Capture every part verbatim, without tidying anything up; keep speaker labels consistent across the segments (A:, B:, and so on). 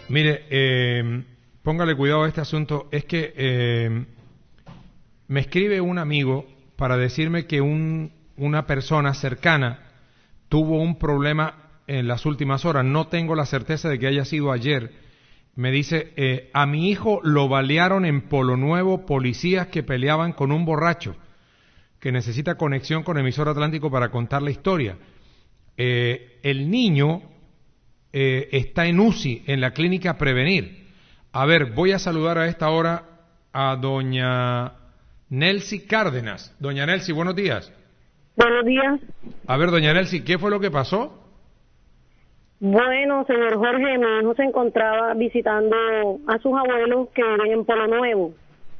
A: Mire, eh, póngale cuidado a este asunto. Es que eh, me escribe un amigo para decirme que un, una persona cercana tuvo un problema en las últimas horas. No tengo la certeza de que haya sido ayer. Me dice, eh, a mi hijo lo balearon en Polo Nuevo policías que peleaban con un borracho que necesita conexión con Emisor Atlántico para contar la historia. Eh, el niño eh, está en U C I, en la clínica Prevenir. A ver, voy a saludar a esta hora a doña Nelcy Cárdenas. Doña Nelcy, buenos días.
B: Buenos días.
A: A ver, doña Nelcy, ¿qué fue lo que pasó?
B: Bueno, señor Jorge, mi hijo se encontraba visitando a sus abuelos que viven en Polo Nuevo,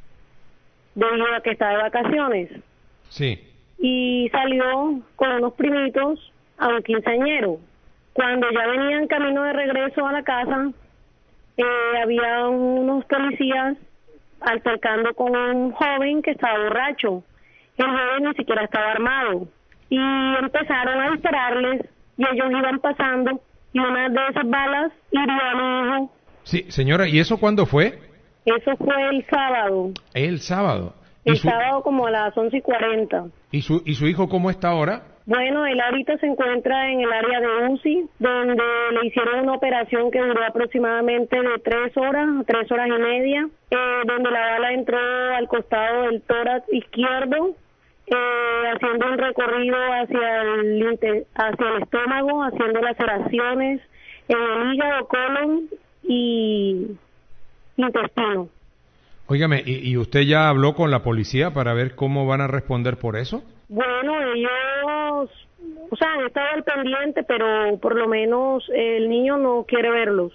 B: debido a que está de vacaciones.
A: Sí.
B: Y salió con unos primitos a un quinceañero. Cuando ya venían camino de regreso a la casa, eh, había unos policías altercando con un joven que estaba borracho. El joven ni siquiera estaba armado. Y empezaron a dispararles y ellos iban pasando y una de esas balas hirió a mi hijo.
A: Sí, señora, ¿y eso cuándo fue?
B: Eso fue el sábado.
A: El sábado.
B: El
A: su...
B: sábado como a las once y cuarenta.
A: ¿Y su, ¿Y su hijo cómo está ahora?
B: Bueno, él ahorita se encuentra en el área de U C I, donde le hicieron una operación que duró aproximadamente de tres horas, tres horas y media, eh, donde la bala entró al costado del tórax izquierdo, eh, haciendo un recorrido hacia el, hacia el estómago, haciendo laceraciones en el hígado, colon y intestino.
A: Óigame, ¿y, ¿y usted ya habló con la policía para ver cómo van a responder por eso?
B: Bueno, ellos, o sea, han estado al pendiente, pero por lo menos el niño no quiere verlos.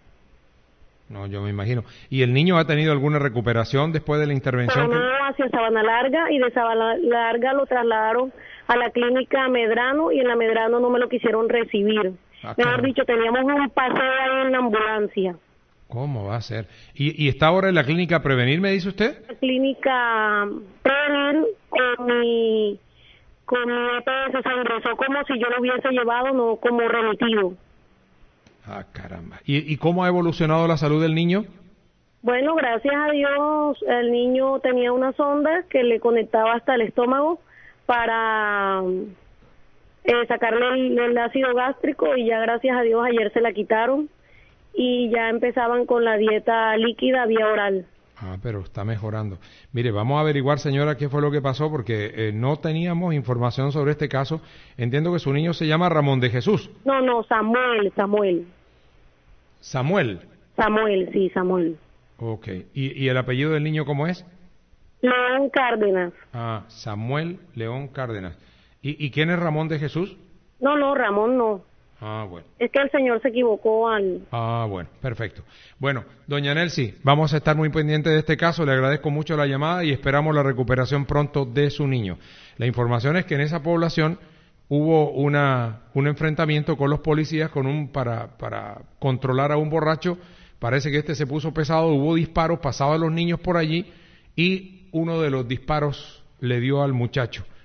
A: No, yo me imagino. ¿Y el niño ha tenido alguna recuperación después de la intervención?
B: Pero no, hacia Sabana Larga, y de Sabana Larga lo trasladaron a la clínica Medrano, y en la Medrano no me lo quisieron recibir.
A: Ah,
B: Mejor
A: claro.
B: dicho, teníamos un paseo ahí en la ambulancia.
A: ¿Cómo va a ser? ¿Y, y está ahora en la clínica Prevenir, me dice usted?
B: La clínica Prevenir, con mi, con mi E P S, se ingresó como si yo lo hubiese llevado, no como remitido.
A: Ah, caramba. ¿Y, ¿Y cómo ha evolucionado la salud del niño?
B: Bueno, gracias a Dios, el niño tenía una sonda que le conectaba hasta el estómago para eh, sacarle el, el ácido gástrico, y ya gracias a Dios ayer se la quitaron y ya empezaban con la dieta líquida vía oral.
A: Ah, pero está mejorando. Mire, vamos a averiguar, señora, qué fue lo que pasó, porque eh, no teníamos información sobre este caso. Entiendo que su niño se llama Ramón de Jesús.
B: No, no, Samuel, Samuel.
A: Samuel.
B: Samuel, sí, Samuel.
A: Ok. ¿Y, y el apellido del niño cómo es?
B: León Cárdenas.
A: Ah, Samuel León Cárdenas. ¿Y, ¿Y quién es Ramón de Jesús?
B: No, no, Ramón no.
A: Ah, bueno.
B: Es que el señor se equivocó al...
A: Ah, bueno, perfecto. Bueno, doña Nelcy, vamos a estar muy pendientes de este caso. Le agradezco mucho la llamada y esperamos la recuperación pronto de su niño. La información es que en esa población hubo una, un enfrentamiento con los policías con un para, para controlar a un borracho. Parece que este se puso pesado, hubo disparos, pasaban los niños por allí y uno de los disparos le dio al muchacho.